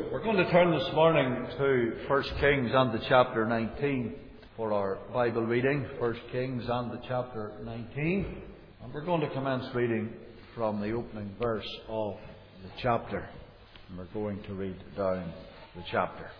We're going to turn this morning to 1 Kings and the chapter 19 for our Bible reading. 1 Kings and the chapter 19. And we're going to commence reading from the opening verse of the chapter. And we're going to read down the chapter.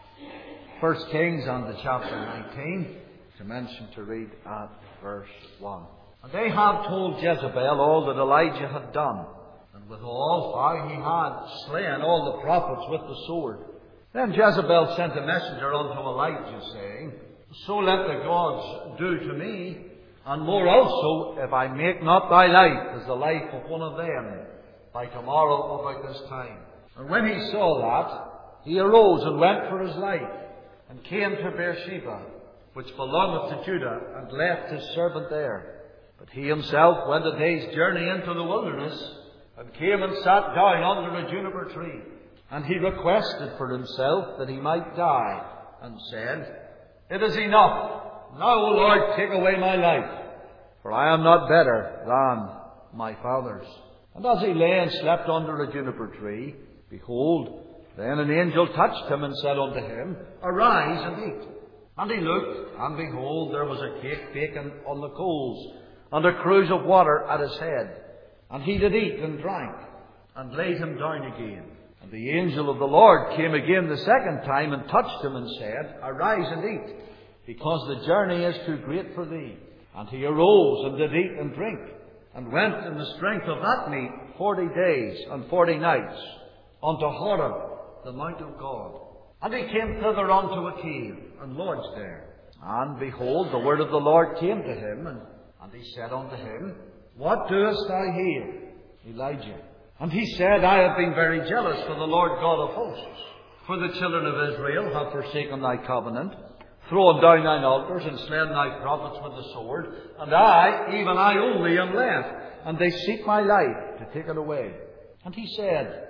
1 Kings and the chapter 19. Commencing to read at verse 1. And Ahab told Jezebel all that Elijah had done, and withal how he had slain all the prophets with the sword. Then Jezebel sent a messenger unto Elijah, saying, So let the gods do to me, and more also, if I make not thy life as the life of one of them by tomorrow about this time. And when he saw that, he arose and went for his life, and came to Beersheba, which belongeth to Judah, and left his servant there. But he himself went a day's journey into the wilderness, and came and sat down under a juniper tree. And he requested for himself that he might die, and said, It is enough. Now, O Lord, take away my life, for I am not better than my fathers. And as he lay and slept under a juniper tree, behold, then an angel touched him and said unto him, Arise and eat. And he looked, and behold, there was a cake baken on the coals, and a cruse of water at his head. And he did eat and drank, and laid him down again. And the angel of the Lord came again the second time, and touched him, and said, Arise and eat, because the journey is too great for thee. And he arose, and did eat and drink, and went in the strength of that meat 40 days and 40 nights, unto Horeb, the mount of God. And he came thither unto a cave, and lodged there. And behold, the word of the Lord came to him, and he said unto him, What doest thou here, Elijah? And he said, I have been very jealous for the Lord God of hosts. For the children of Israel have forsaken thy covenant, thrown down thine altars, and slain thy prophets with the sword. And I, even I only, am left, and they seek my life to take it away. And he said,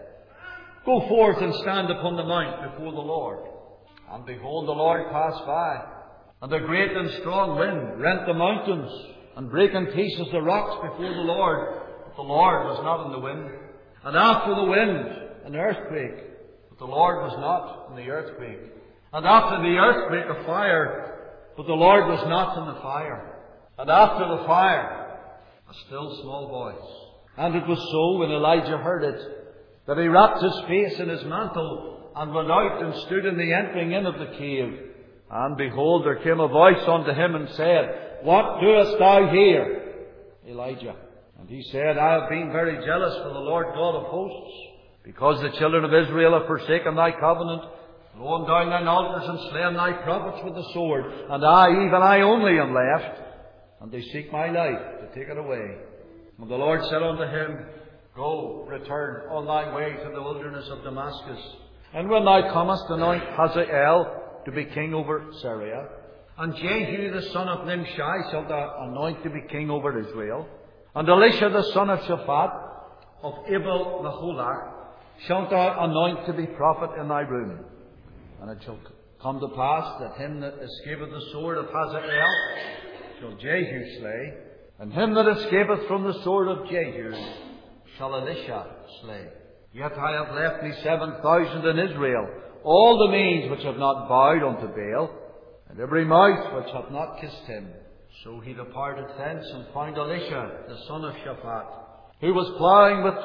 Go forth and stand upon the mount before the Lord. And behold, the Lord passed by, and a great and strong wind rent the mountains, and brake in pieces the rocks before the Lord. But the Lord was not in the wind. And after the wind, an earthquake. But the Lord was not in the earthquake. And after the earthquake, a fire. But the Lord was not in the fire. And after the fire, a still small voice. And it was so, when Elijah heard it, that he wrapped his face in his mantle, and went out and stood in the entering in of the cave. And behold, there came a voice unto him, and said, What doest thou here, Elijah? And he said, I have been very jealous for the Lord God of hosts, because the children of Israel have forsaken thy covenant, thrown down thine altars, and slain thy prophets with the sword. And I, even I only, am left, and they seek my life to take it away. And the Lord said unto him, Go, return on thy way to the wilderness of Damascus. And when thou comest, anoint Hazael to be king over Syria. And Jehu the son of Nimshi shalt thou anoint to be king over Israel. And Elisha the son of Shaphat of Abel Meholah shalt thou anoint to be prophet in thy room. And it shall come to pass that him that escapeth the sword of Hazael shall Jehu slay, and him that escapeth from the sword of Jehu shall Elisha slay. Yet I have left me 7,000 in Israel, all the means which have not bowed unto Baal, and every mouth which hath not kissed him. So he departed thence, and found Elisha the son of Shaphat, who was ploughing with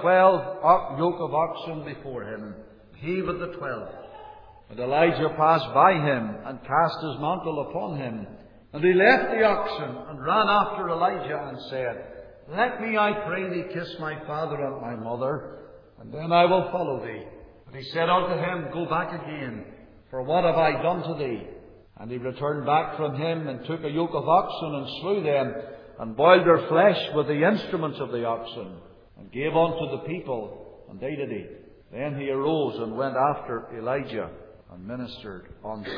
12 yoke of oxen before him, he with the 12. And Elijah passed by him, and cast his mantle upon him. And he left the oxen, and ran after Elijah, and said, Let me, I pray thee, kiss my father and my mother, and then I will follow thee. But he said unto him, Go back again, for what have I done to thee? And he returned back from him, and took a yoke of oxen, and slew them, and boiled their flesh with the instruments of the oxen, and gave unto the people, and they did eat. Then he arose and went after Elijah, and ministered unto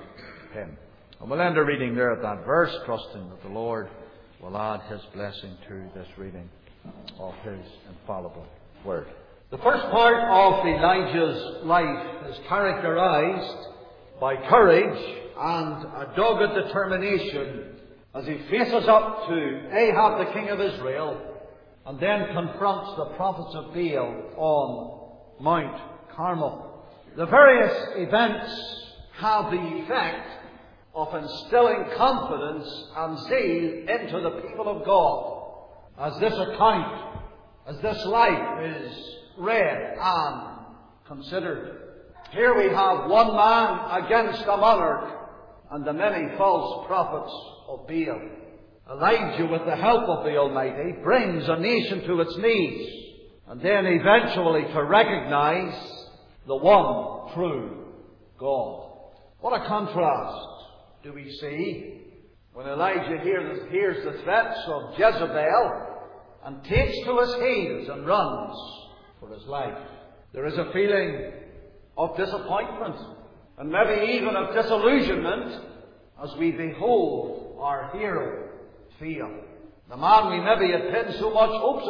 him. And we'll end our reading there at that verse, trusting that the Lord will add his blessing to this reading of his infallible word. The first part of Elijah's life is characterized by courage and a dogged determination as he faces up to Ahab, the king of Israel, and then confronts the prophets of Baal on Mount Carmel. The various events have the effect of instilling confidence and zeal into the people of God. As this account, as this life is read and considered. Here we have one man against a monarch and the many false prophets of Baal. Elijah, with the help of the Almighty, brings a nation to its knees, and then eventually to recognize the one true God. What a contrast do we see when Elijah hears the threats of Jezebel and takes to his heels and runs for his life. There is a feeling of disappointment and maybe even of disillusionment as we behold our hero fail. The man we maybe had pinned so much hopes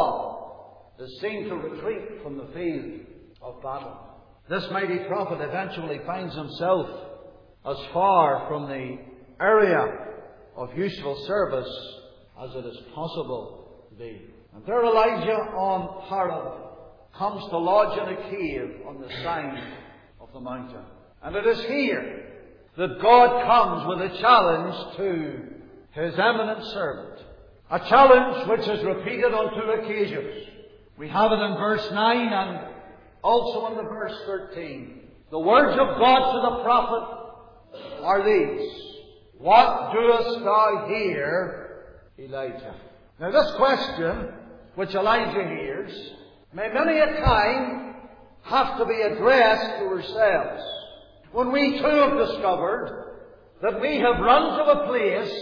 upon is seen to retreat from the field of battle. This mighty prophet eventually finds himself as far from the area of useful service as it is possible to be. And there Elijah on Horeb comes to lodge in a cave on the side of the mountain. And it is here that God comes with a challenge to His eminent servant. A challenge which is repeated on 2 occasions. We have it in verse 9 and also in the verse 13. The words of God to the prophet are these: What doest thou here, Elijah? Now this question, which Elijah hears, may many a time have to be addressed to ourselves. When we too have discovered that we have run to a place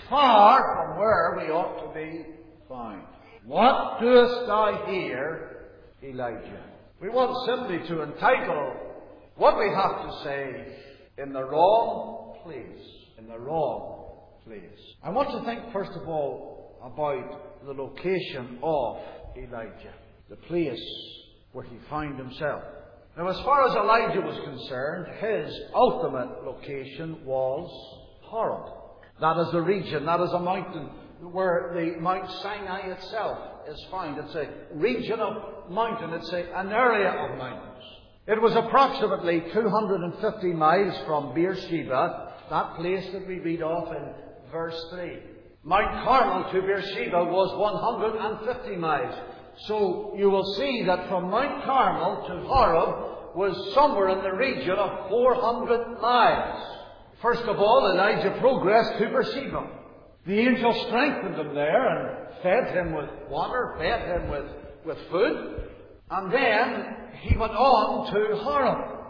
far from where we ought to be found. What doest thou here, Elijah? We want simply to entitle what we have to say, In the Wrong Place. In the Wrong Place. I want to think first of all about the location of Elijah. The place where he found himself. Now, as far as Elijah was concerned, his ultimate location was Horeb. That is the region, that is a mountain where the Mount Sinai itself is found. It's a region of mountain. It's an area of mountains. It was approximately 250 miles from Beersheba, that place that we read off in verse 3. Mount Carmel to Beersheba was 150 miles. So you will see that from Mount Carmel to Horeb was somewhere in the region of 400 miles. First of all, Elijah progressed to Beersheba. The angel strengthened him there and fed him with water, fed him with food. And then he went on to Horeb.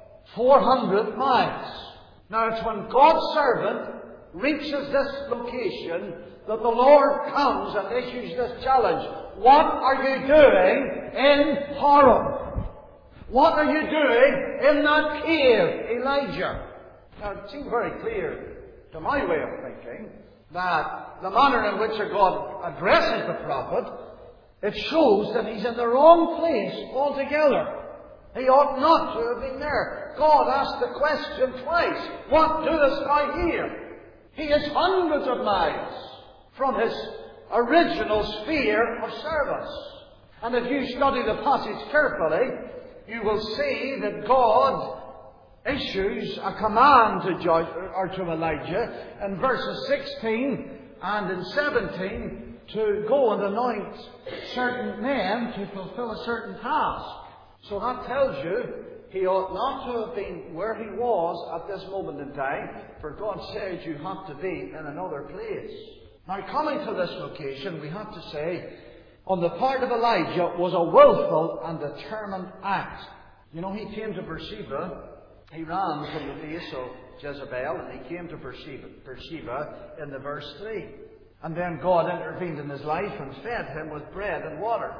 400 miles. Now it's when God's servant reaches this location that the Lord comes and issues this challenge. What are you doing in Horeb? What are you doing in that cave, Elijah? Now it seems very clear to my way of thinking that the manner in which God addresses the prophet, it shows that he's in the wrong place altogether. He ought not to have been there. God asked the question twice. What doest thou here? He is hundreds of miles from his original sphere of service. And if you study the passage carefully, you will see that God issues a command to Elijah in verses 16 and in 17 to go and anoint certain men to fulfill a certain task. So that tells you he ought not to have been where he was at this moment in time, for God says you have to be in another place. Now, coming to this location, we have to say, on the part of Elijah, was a willful and determined act. You know, he came to Beersheba. He ran from the face of Jezebel, and he came to Beersheba in the verse 3. And then God intervened in his life and fed him with bread and water.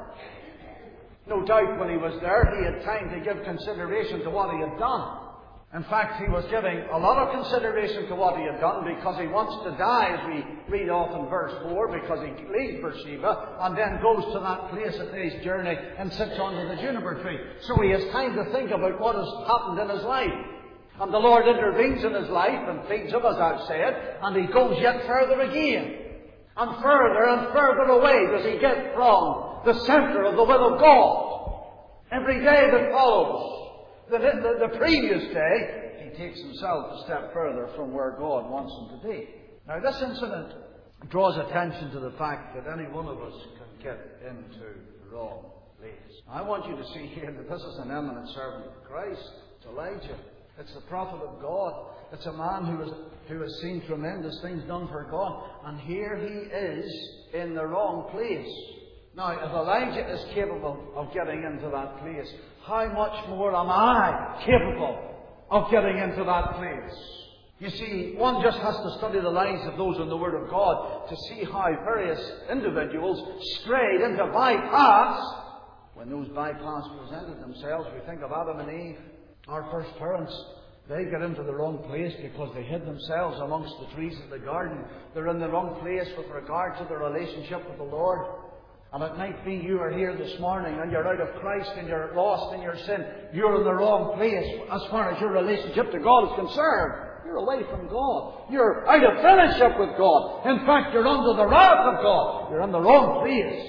No doubt when he was there, he had time to give consideration to what he had done. In fact, he was giving a lot of consideration to what he had done because he wants to die, as we read off in verse 4, because he leaves Beersheba and then goes to that place at his journey and sits under the juniper tree. So he has time to think about what has happened in his life. And the Lord intervenes in his life and feeds him, as I've said, and he goes yet further again. And further away does he get from the centre of the will of God. Every day that follows, the previous day, he takes himself a step further from where God wants him to be. Now, this incident draws attention to the fact that any one of us can get into the wrong place. I want you to see here that this is an eminent servant of Christ. It's Elijah. It's the prophet of God. It's a man who has seen tremendous things done for God. And here he is in the wrong place. Now, if Elijah is capable of getting into that place, how much more am I capable of getting into that place? You see, one just has to study the lives of those in the Word of God to see how various individuals strayed into bypaths. When those bypaths presented themselves, we think of Adam and Eve, our first parents. They get into the wrong place because they hid themselves amongst the trees of the garden. They're in the wrong place with regard to their relationship with the Lord. And it might be you are here this morning and you're out of Christ and you're lost in your sin. You're in the wrong place as far as your relationship to God is concerned. You're away from God. You're out of fellowship with God. In fact, you're under the wrath of God. You're in the wrong place.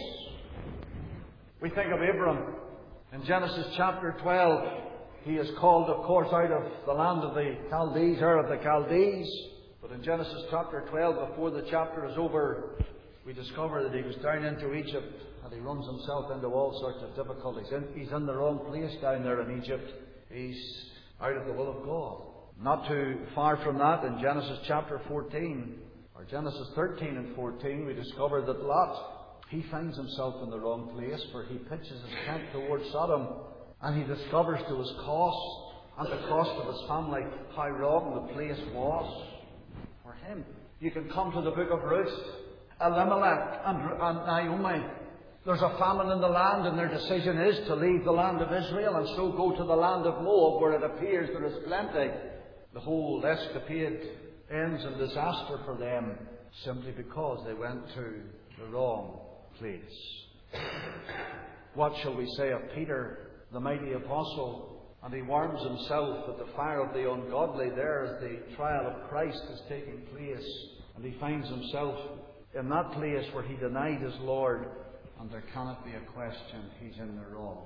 We think of Abram in Genesis chapter 12. He is called, of course, out of the land of the Chaldees, Ur of the Chaldees. But in Genesis chapter 12, before the chapter is over, we discover that he was down into Egypt and he runs himself into all sorts of difficulties. He's in the wrong place down there in Egypt. He's out of the will of God. Not too far from that, in Genesis chapter 14, or Genesis 13 and 14, we discover that Lot, he finds himself in the wrong place, for he pitches his tent towards Sodom, and he discovers to his cost, and the cost of his family, how wrong the place was for him. You can come to the book of Ruth, Elimelech and Naomi. There's a famine in the land, and their decision is to leave the land of Israel and so go to the land of Moab, where it appears there is plenty. The whole escapade ends in disaster for them simply because they went to the wrong place. What shall we say of Peter, the mighty apostle? And he warms himself at the fire of the ungodly there as the trial of Christ is taking place. And he finds himself in that place where he denied his Lord. And there cannot be a question, he's in the wrong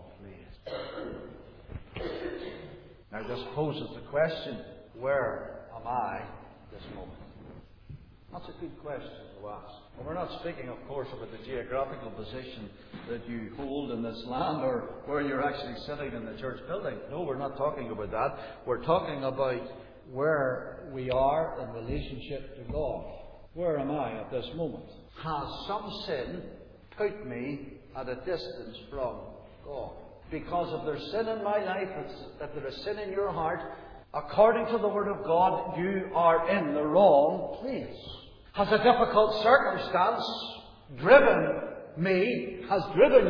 place. Now this poses the question, where am I this moment? That's a good question to ask. And we're not speaking, of course, about the geographical position that you hold in this land or where you're actually sitting in the church building. No, we're not talking about that. We're talking about where we are in relationship to God. Where am I at this moment? Has some sin put me at a distance from God? Because if there's sin in my life, if there is sin in your heart, according to the Word of God, you are in the wrong place. Has a difficult circumstance driven me, has it driven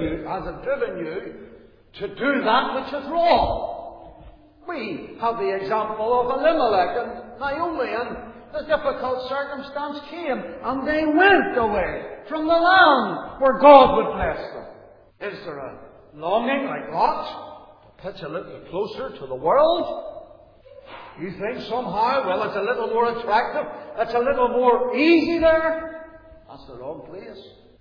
you to do that which is wrong? We have the example of Elimelech and Naomi, and the difficult circumstance came, and they went away from the land where God would bless them. Is there a longing like Lot to pitch a little closer to the world? You think somehow, well, it's a little more attractive, it's a little more easy there? That's the wrong place.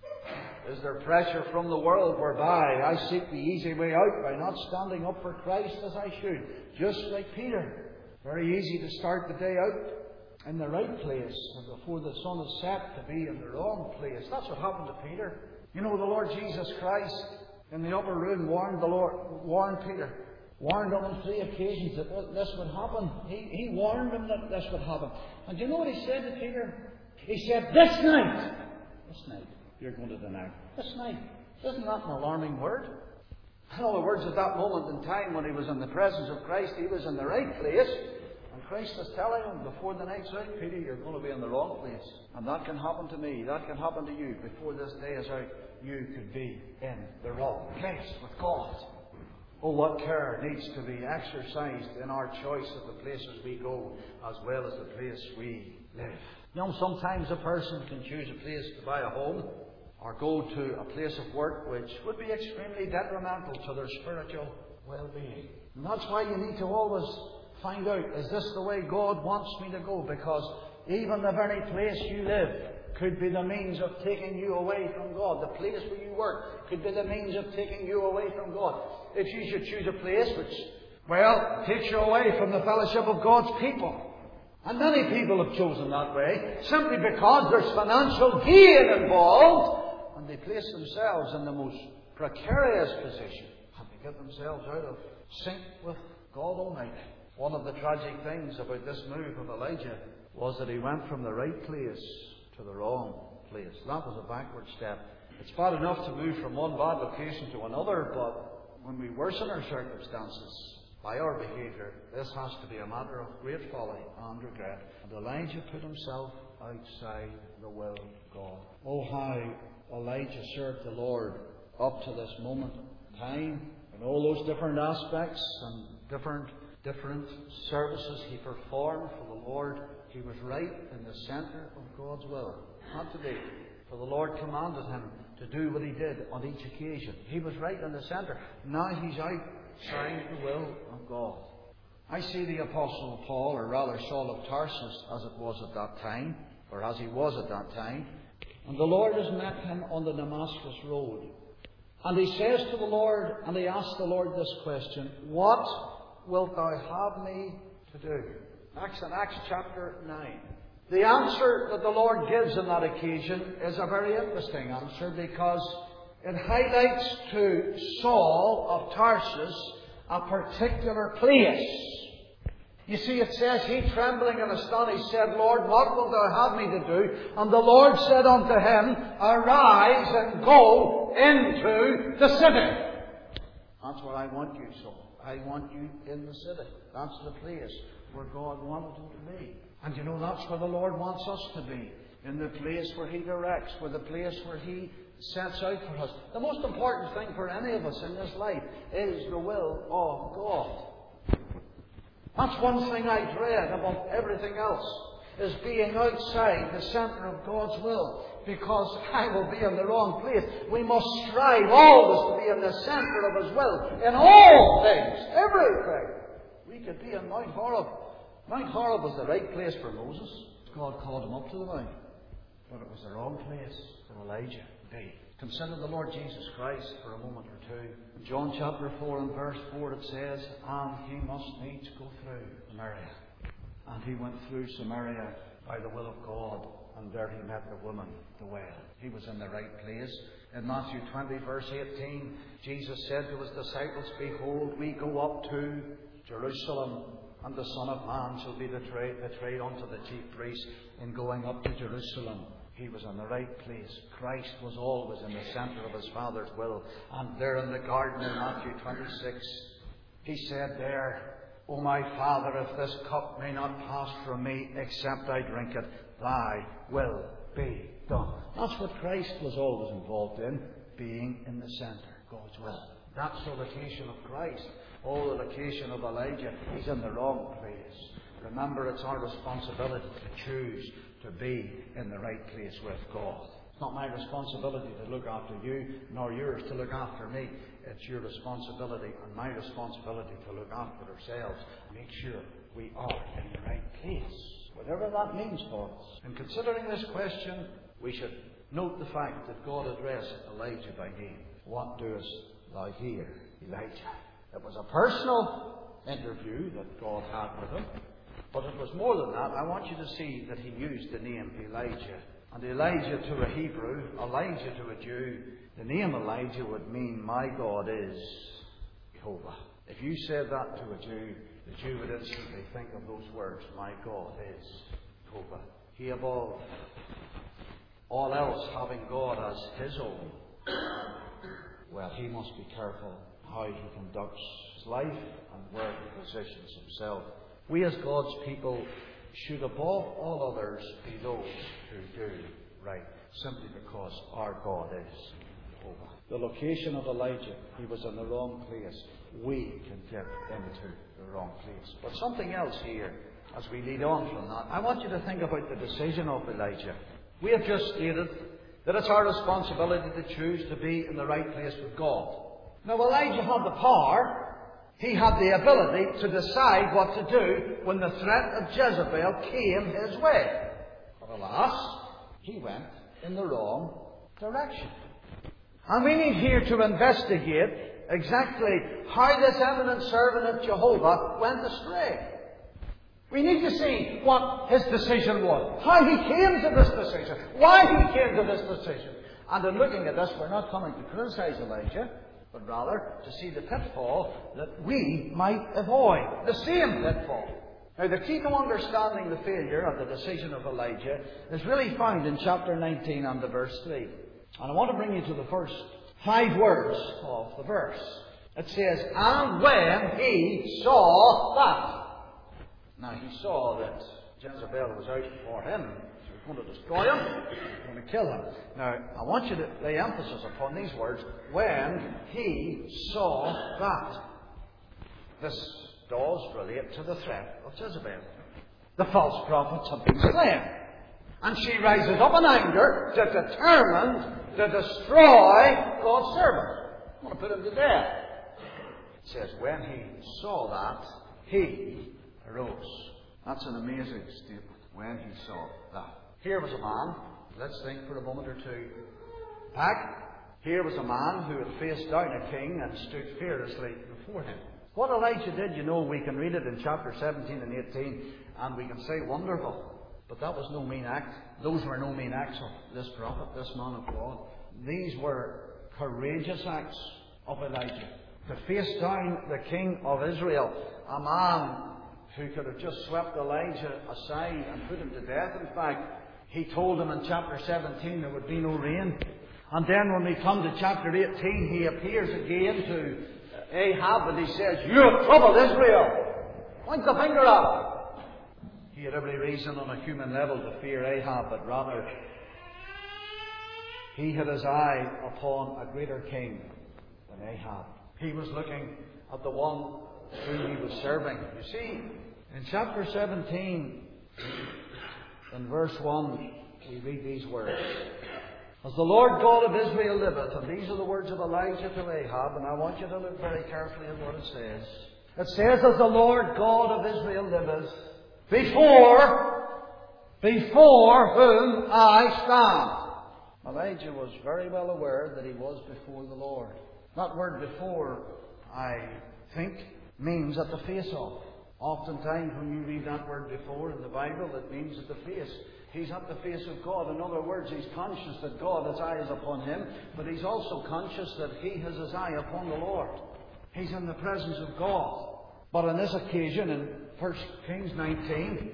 Is there pressure from the world whereby I seek the easy way out by not standing up for Christ as I should? Just like Peter. Very easy to start the day out in the right place and before the sun is set to be in the wrong place. That's what happened to Peter. You know, the Lord Jesus Christ in the upper room warned Peter. Warned him on 3 occasions that this would happen. He warned him that this would happen. And do you know what he said to Peter? He said, this night, you're going to deny. This night. Isn't that an alarming word? In other words, at that moment in time when he was in the presence of Christ, he was in the right place. And Christ was telling him, before the night's out, Peter, you're going to be in the wrong place. And that can happen to me. That can happen to you. Before this day is out, you could be in the wrong place with God. Oh, what care needs to be exercised in our choice of the places we go as well as the place we live. You know, sometimes a person can choose a place to buy a home or go to a place of work which would be extremely detrimental to their spiritual well-being. And that's why you need to always find out, is this the way God wants me to go? Because even the very place you live could be the means of taking you away from God. The place where you work could be the means of taking you away from God. If you should choose a place which Well, it takes you away from the fellowship of God's people. And many people have chosen that way simply because there's financial gain involved, and they place themselves in the most precarious position, and they get themselves out of sync with God Almighty. One of the tragic things about this move of Elijah was that he went from the right place to the wrong place. That was a backward step. It's bad enough to move from one bad location to another, but when we worsen our circumstances by our behaviour, this has to be a matter of great folly and regret. And Elijah put himself outside the will of God. Oh, how Elijah served the Lord up to this moment in time, in all those different aspects and different services he performed for the Lord. He was right in the centre of God's will. Not to be, for the Lord commanded him to do what he did on each occasion. He was right in the centre. Now he's outside the will of God. I see the Apostle Paul, or rather Saul of Tarsus, as it was at that time, or as he was at that time, and the Lord has met him on the Damascus road. And he says to the Lord, and he asks the Lord this question: what wilt thou have me to do? Acts chapter 9. The answer that the Lord gives on that occasion is a very interesting answer, because it highlights to Saul of Tarsus a particular place. You see, it says, he trembling and astonished said, Lord, what wilt thou have me to do? And the Lord said unto him, arise and go into the city. That's where I want you, Saul. I want you in the city. That's the place where God wanted him to be. And you know, that's where the Lord wants us to be. In the place where he directs, where the place where he sets out for us. The most important thing for any of us in this life is the will of God. That's one thing I dread above everything else, is being outside the centre of God's will, because I will be in the wrong place. We must strive always to be in the centre of his will in all things, everything. We could be in Mount Horeb. Mount Horeb was the right place for Moses. God called him up to the mount. But it was the wrong place for Elijah to be. Consider the Lord Jesus Christ for a moment or two. In John chapter 4 and verse 4 it says, and he must needs go through Samaria. And he went through Samaria by the will of God, and there he met the woman at the well. He was in the right place. In Matthew 20 verse 18, Jesus said to his disciples, behold, we go up to Jerusalem, and the Son of Man shall be betrayed unto the chief priests in going up to Jerusalem. He was in the right place. Christ was always in the centre of his Father's will. And there in the garden in Matthew 26, he said there, O my Father, if this cup may not pass from me except I drink it, thy will be done. That's what Christ was always involved in, being in the centre, God's will. That's the location of Christ. Oh, the location of Elijah, he's in the wrong place. Remember, it's our responsibility to choose to be in the right place with God. It's not my responsibility to look after you, nor yours to look after me. It's your responsibility and my responsibility to look after ourselves and make sure we are in the right place, whatever that means for us. In considering this question, we should note the fact that God addressed Elijah by name. What doest thou here, Elijah? It was a personal interview that God had with him, but it was more than that. I want you to see that he used the name Elijah. And Elijah to a Hebrew, Elijah to a Jew, the name Elijah would mean, my God is Jehovah. If you said that to a Jew, the Jew would instantly think of those words, my God is Jehovah. He above all else having God as his own, well, he must be careful how he conducts his life and where he positions himself. We as God's people should above all others be those who do right, simply because our God is Jehovah. The location of Elijah, he was in the wrong place. We can get into the wrong place. But something else here, as we lead on from that, I want you to think about the decision of Elijah. We have just stated that it's our responsibility to choose to be in the right place with God. Now, Elijah had the power. He had the ability to decide what to do when the threat of Jezebel came his way. But alas, he went in the wrong direction. And we need here to investigate exactly how this eminent servant of Jehovah went astray. We need to see what his decision was, how he came to this decision, why he came to this decision. And in looking at this, we're not coming to criticize Elijah, but rather to see the pitfall that we might avoid. The same pitfall. Now, the key to understanding the failure of the decision of Elijah is really found in chapter 19 and the verse 3. And I want to bring you to the first 5 words of the verse. It says, "And when he saw that." Now, he saw that Jezebel was out for him. She was going to destroy him. She was going to kill him. Now, I want you to lay emphasis upon these words. When he saw that. This does relate to the threat of Jezebel. The false prophets have been slain. And she rises up in anger to determine to destroy God's servant. I want to put him to death. It says, when he saw that, he arose. That's an amazing statement. When he saw that. Here was a man, let's think for a moment or two back. Here was a man who had faced down a king and stood fearlessly before him. What Elijah did, we can read it in chapter 17 and 18, and we can say wonderful. But that was no mean act. Those were no mean acts of this prophet, this man of God. These were courageous acts of Elijah. To face down the king of Israel, a man who could have just swept Elijah aside and put him to death. In fact, he told him in chapter 17 there would be no rain. And then when we come to chapter 18, he appears again to Ahab and he says, "You have troubled Israel." Point the finger up. He had every reason on a human level to fear Ahab, but rather he had his eye upon a greater king than Ahab. He was looking at the one whom he was serving. You see, in chapter 17, in verse 1, we read these words. "As the Lord God of Israel liveth," and these are the words of Elijah to Ahab, and I want you to look very carefully at what it says. It says, "As the Lord God of Israel liveth, before whom I stand." Elijah was very well aware that he was before the Lord. That word "before," I think, means at the face of. Oftentimes when you read that word "before" in the Bible, it means at the face. He's at the face of God. In other words, he's conscious that God has eyes upon him, but he's also conscious that he has his eye upon the Lord. He's in the presence of God. But on this occasion, in 1 Kings 19,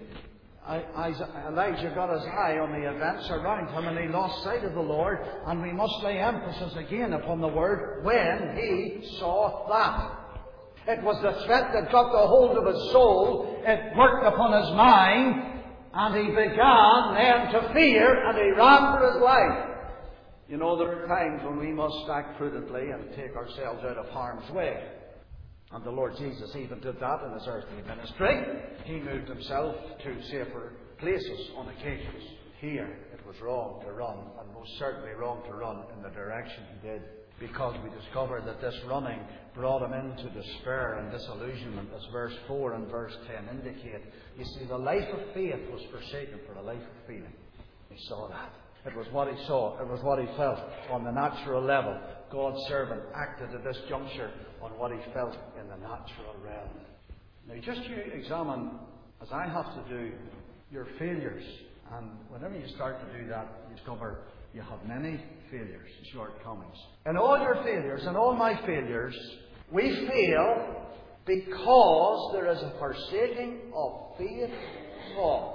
Elijah got his eye on the events around him and he lost sight of the Lord. And we must lay emphasis again upon the word "when he saw that." It was the threat that got the hold of his soul. It worked upon his mind. And he began then to fear, and he ran for his life. There are times when we must act prudently and take ourselves out of harm's way. And the Lord Jesus even did that in his earthly ministry. He moved himself to safer places on occasions. Here, it was wrong to run, and most certainly wrong to run in the direction he did, because we discover that this running brought him into despair and disillusionment, as verse 4 and verse 10 indicate. You see, the life of faith was forsaken for a life of feeling. He saw that. It was what he saw. It was what he felt on the natural level. God's servant acted at this juncture on what he felt in the natural realm. Now, just you examine, as I have to do, your failures. And whenever you start to do that, you discover you have many failures and shortcomings. In all your failures, and all my failures, we fail because there is a forsaking of faith, thought,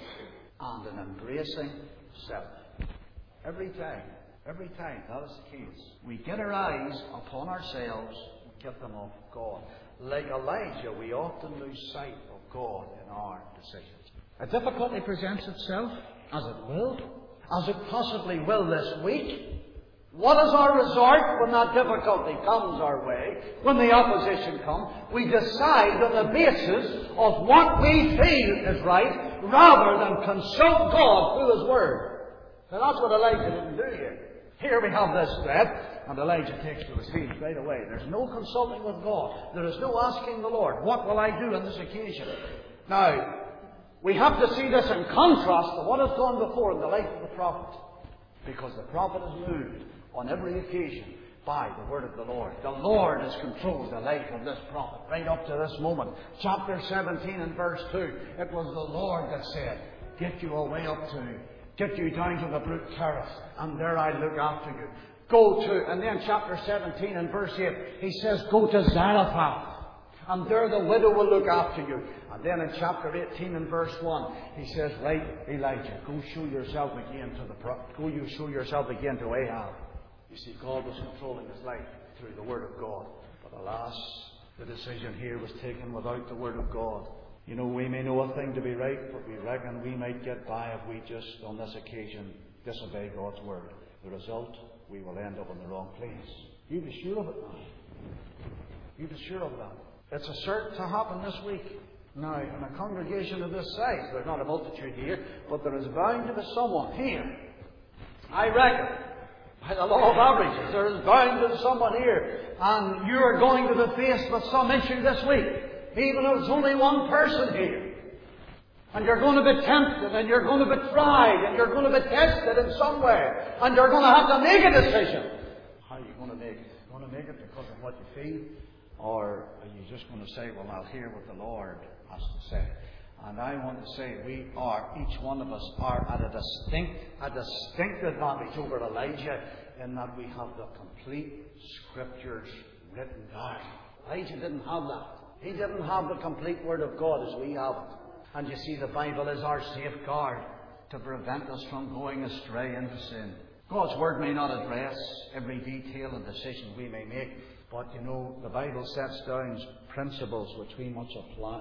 and an embracing self. Every time, that is the case. We get our eyes upon ourselves and get them off God. Like Elijah, we often lose sight of God in our decisions. A difficulty presents itself, as it will, as it possibly will this week. What is our resort when that difficulty comes our way, when the opposition comes? We decide on the basis of what we feel is right, rather than consult God through His Word. Now that's what Elijah didn't do here. Here we have this threat, and Elijah takes to his feet right away. There's no consulting with God. There is no asking the Lord, what will I do on this occasion? Now, we have to see this in contrast to what has gone before in the life of the prophet. Because the prophet is moved on every occasion by the word of the Lord. The Lord has controlled the life of this prophet right up to this moment. Chapter 17 and verse 2. It was the Lord that said, get you away up to, get you down to the Brook Terrace, and there I look after you. Go to, and then chapter 17 and verse 8, he says, go to Zarephath, and there the widow will look after you. And then in chapter 18 and verse 1, he says, right, Elijah, go show yourself again to Ahab. You see, God was controlling his life through the Word of God. But alas, the decision here was taken without the Word of God. You know, we may know a thing to be right, but we reckon we might get by if we just, on this occasion, disobey God's Word. The result, we will end up in the wrong place. You be sure of it now. You be sure of that. It's a certain to happen this week. Now, in a congregation of this size, there's not a multitude here, but there is bound to be someone here. I reckon, by the law of averages, there is bound to be someone here, and you are going to be faced with some issue this week, even if it's only one person here. And you're going to be tempted, and you're going to be tried, and you're going to be tested in some way, and you're going to have to make a decision. How are you going to make it? Are you going to make it because of what you feel? Or are you just going to say, well, I'll hear what the Lord has to say? And I want to say each one of us are at a distinct advantage over Elijah in that we have the complete Scriptures written down. Elijah didn't have that. He didn't have the complete Word of God as we have it. And you see, the Bible is our safeguard to prevent us from going astray into sin. God's Word may not address every detail and decision we may make, but you know, the Bible sets down principles which we must apply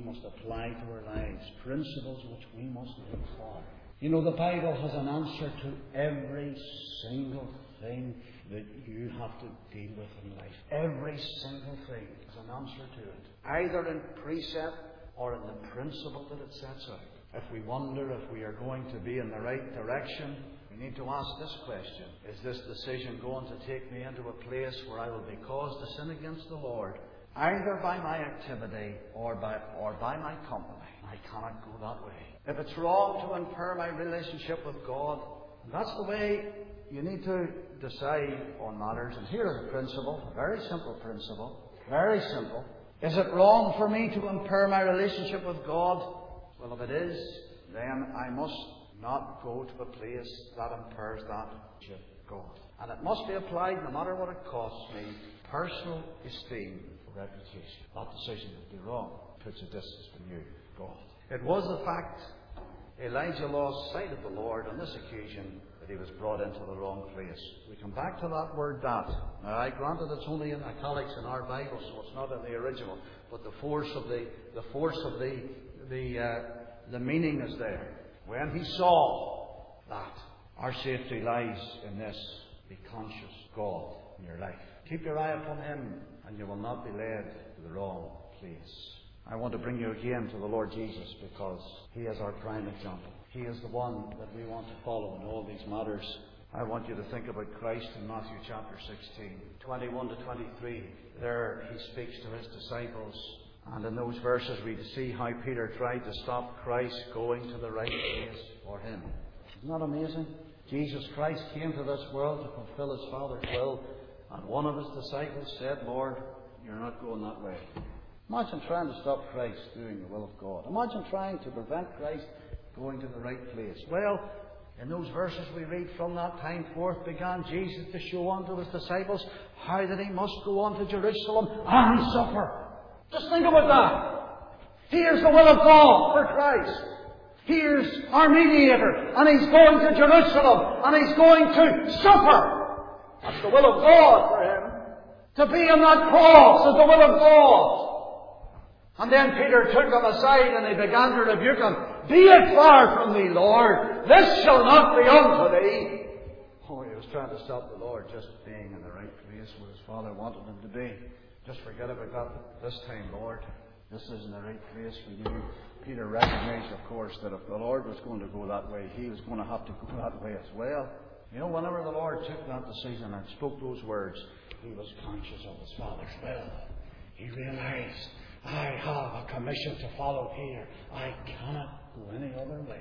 to our lives. Principles which we must live for. You know, the Bible has an answer to every single thing that you have to deal with in life. Every single thing is an answer to it. Either in precept or in the principle that it sets out. If we wonder if we are going to be in the right direction, we need to ask this question. Is this decision going to take me into a place where I will be caused to sin against the Lord, either by my activity or by my company? I cannot go that way. If it's wrong to impair my relationship with God, that's the way you need to decide on matters. And here is a principle, a very simple principle, very simple. Is it wrong for me to impair my relationship with God? Well, if it is, then I must not go to a place that impairs that relationship with God. And it must be applied no matter what it costs me, personal esteem or reputation. That decision would be wrong. It puts a distance from you, God. It was the fact Elijah lost sight of the Lord on this occasion that he was brought into the wrong place. We come back to that word that. Now, I granted it's only in italics in our Bible, so it's not in the original, but the force of the meaning is there. When he saw that, our safety lies in this. Be conscious of God in your life. Keep your eye upon Him, and you will not be led to the wrong place. I want to bring you again to the Lord Jesus because He is our prime example. He is the one that we want to follow in all these matters. I want you to think about Christ in Matthew chapter 16, 21 to 23. There He speaks to His disciples. And in those verses we see how Peter tried to stop Christ going to the right place for him. Isn't that amazing? Jesus Christ came to this world to fulfill His Father's will. And one of His disciples said, Lord, you're not going that way. Imagine trying to stop Christ doing the will of God. Imagine trying to prevent Christ going to the right place. Well, in those verses we read, from that time forth began Jesus to show unto His disciples how that He must go on to Jerusalem and suffer. Just think about that. Here's the will of God for Christ. Here's our mediator, and He's going to Jerusalem, and He's going to suffer. That's the will of God for Him. To be on that cross is the will of God. And then Peter took Him aside and he began to rebuke Him. Be it far from thee, Lord. This shall not be unto thee. Oh, he was trying to stop the Lord just being in the right place where His Father wanted Him to be. Just forget about that this time, Lord. This isn't the right place for you. Peter recognized, of course, that if the Lord was going to go that way, he was going to have to go that way as well. You know, whenever the Lord took that decision and spoke those words, He was conscious of His Father's will. He realized, I have a commission to follow here. I cannot go any other way.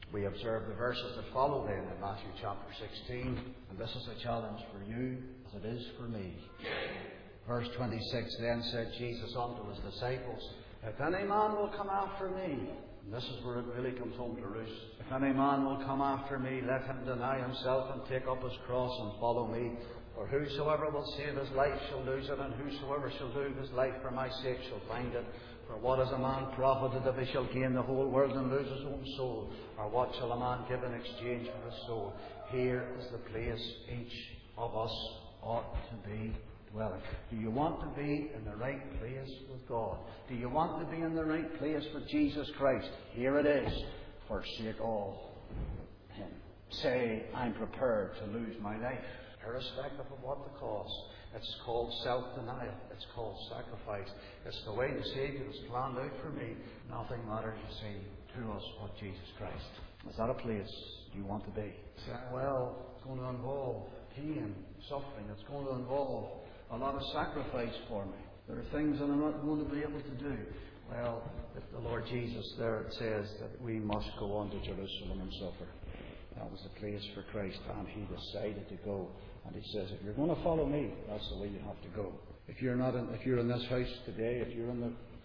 We observe the verses that follow then in Matthew chapter 16, and this is a challenge for you as it is for me. Verse 26, then said Jesus unto his disciples, if any man will come after me, and this is where it really comes home to roost, if any man will come after me, let him deny himself and take up his cross and follow me. For whosoever will save his life shall lose it, and whosoever shall lose his life for my sake shall find it. For what is a man profited if he shall gain the whole world and lose his own soul? Or what shall a man give in exchange for his soul? Here is the place each of us ought to be dwelling. Do you want to be in the right place with God? Do you want to be in the right place with Jesus Christ? Here it is. Forsake all him. Say, I'm prepared to lose my life, irrespective of what the cost. It's called self-denial. It's called sacrifice. It's the way the Saviour has planned out for me. Nothing matters, you see, to us but Jesus Christ. Is that a place you want to be? Say, well, it's going to involve pain, suffering. It's going to involve a lot of sacrifice for me. There are things that I'm not going to be able to do. Well, if the Lord Jesus there it says that we must go on to Jerusalem and suffer. That was the place for Christ, and he decided to go. And he says, if you're going to follow me, that's the way you have to go. If you're in this house today, if you're in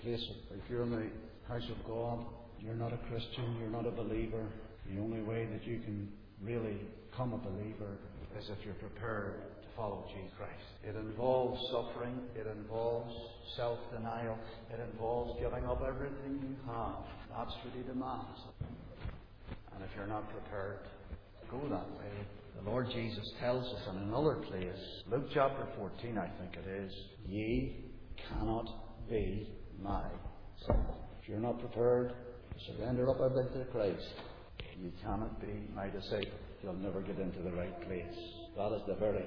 the house of God, you're not a Christian, you're not a believer. The only way that you can really become a believer is if you're prepared to follow Jesus Christ. It involves suffering, it involves self-denial, it involves giving up everything you have. That's what he demands. And if you're not prepared to go that way, the Lord Jesus tells us in another place, Luke chapter 14, I think it is, ye cannot be my disciple. If you're not prepared to surrender up everything to Christ, you cannot be my disciple. You'll never get into the right place. That is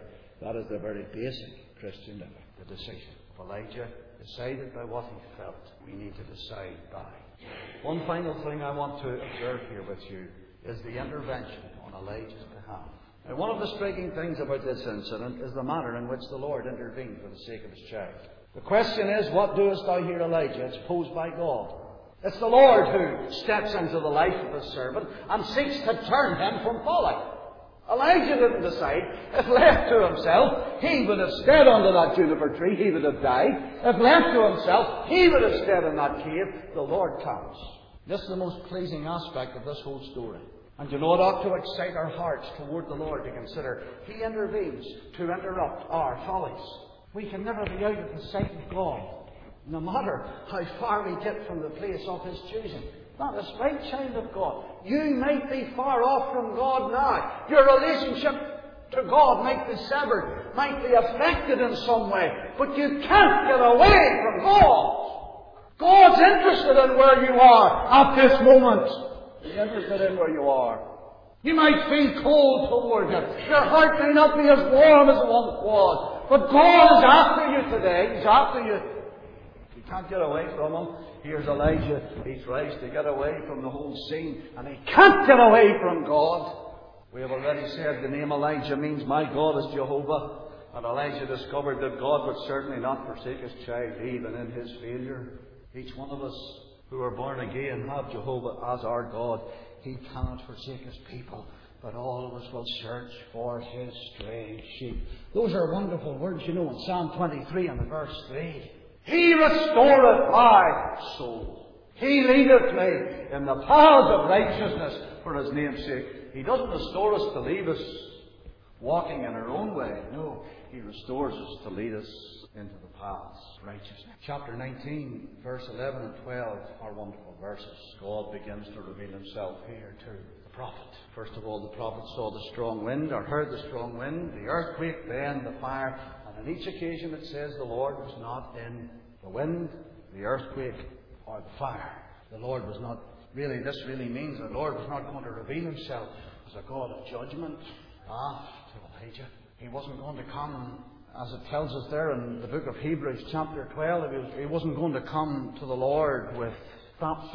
the very basic Christian life. The decision of Elijah, decided by what he felt. We need to decide by. One final thing I want to observe here with you is the intervention on Elijah's behalf. Now, one of the striking things about this incident is the manner in which the Lord intervened for the sake of his child. The question is, what doest thou here, Elijah? It's posed by God. It's the Lord who steps into the life of his servant and seeks to turn him from folly. Elijah didn't decide. If left to himself, he would have stayed under that juniper tree. He would have died. If left to himself, he would have stayed in that cave. The Lord comes. This is the most pleasing aspect of this whole story. And you know, it ought to excite our hearts toward the Lord to consider He intervenes to interrupt our follies. We can never be out of the sight of God, no matter how far we get from the place of His choosing. That is right, child of God. You might be far off from God now. Your relationship to God might be severed, might be affected in some way, but you can't get away from God. God's interested in where you are at this moment. He's interested in where you are. You might feel cold toward Him. Your heart may not be as warm as it once was. But God is after you today. He's after you. You can't get away from Him. Here's Elijah. He tries to get away from the whole scene. And he can't get away from God. We have already said the name Elijah means my God is Jehovah. And Elijah discovered that God would certainly not forsake His child, even in his failure. Each one of us who are born again have Jehovah as our God. He cannot forsake His people, but all of us will search for His stray sheep. Those are wonderful words, you know, in Psalm 23 and verse 3. He restoreth my soul. He leadeth me in the paths of righteousness for His name's sake. He doesn't restore us to leave us walking in our own way. No, He restores us to lead us into the paths of righteousness. Chapter 19, verse 11 and 12 are wonderful verses. God begins to reveal Himself here to the prophet. First of all, the prophet saw the strong wind, or heard the strong wind, the earthquake, then the fire. And on each occasion it says the Lord was not in the wind, the earthquake, or the fire. The Lord was not really, this really means the Lord was not going to reveal Himself as a God of judgment to Elijah. He wasn't going to come, as it tells us there in the book of Hebrews chapter 12, he wasn't going to come to the Lord with claps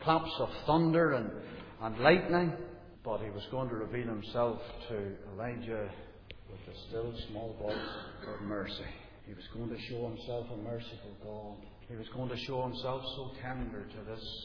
of thunder and lightning, but He was going to reveal Himself to Elijah with a still small voice of mercy. He was going to show Himself a merciful God. He was going to show Himself so tender to this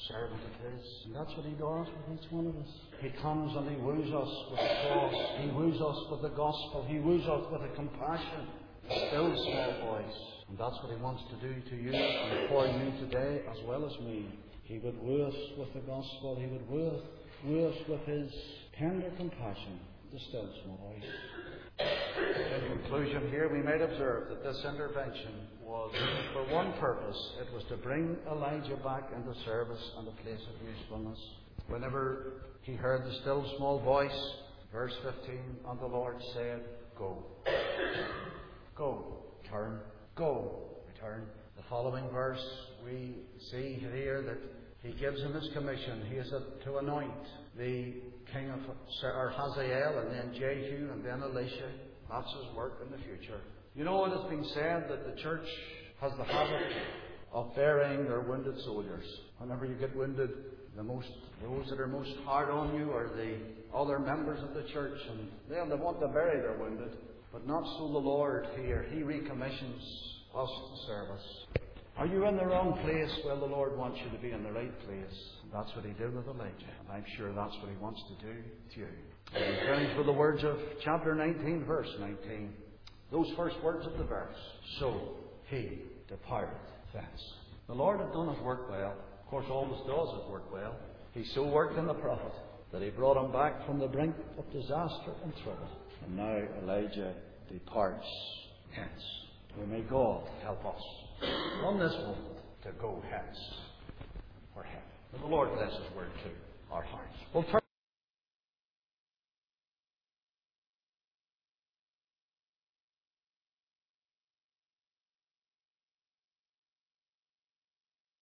servant of His. And that's what He does with each one of us. He comes and He woos us with the cross. He woos us with the gospel. He woos us with a compassion, a still small voice. And that's what He wants to do to you and for you today as well as me. He would woo us with the gospel. He would woo us with His tender compassion, the still small voice. In conclusion here, we might observe that this intervention was for one purpose. It was to bring Elijah back into service and a place of usefulness. Whenever he heard the still small voice, verse 15, and the Lord said, "Go. Go. Return. Go. Return." The following verse, we see here that He gives him his commission. He is to anoint the king of Hazael, and then Jehu, and then Elisha. That's his work in the future. You know, it has been said that the church has the habit of burying their wounded soldiers. Whenever you get wounded, those that are most hard on you are the other members of the church, and they want to bury their wounded. But not so the Lord here. He recommissions us to service. Are you in the wrong place? Well, the Lord wants you to be in the right place. That's what He did with Elijah, and I'm sure that's what He wants to do to you. And we finish with the words of chapter 19, verse 19. Those first words of the verse. So he departed thence. The Lord had done His work well. Of course, always does His work well. He so worked in the prophet that He brought him back from the brink of disaster and trouble. And now Elijah departs hence. And may God help us from this moment to go hence for Him. May the Lord bless His word to our hearts. We'll turn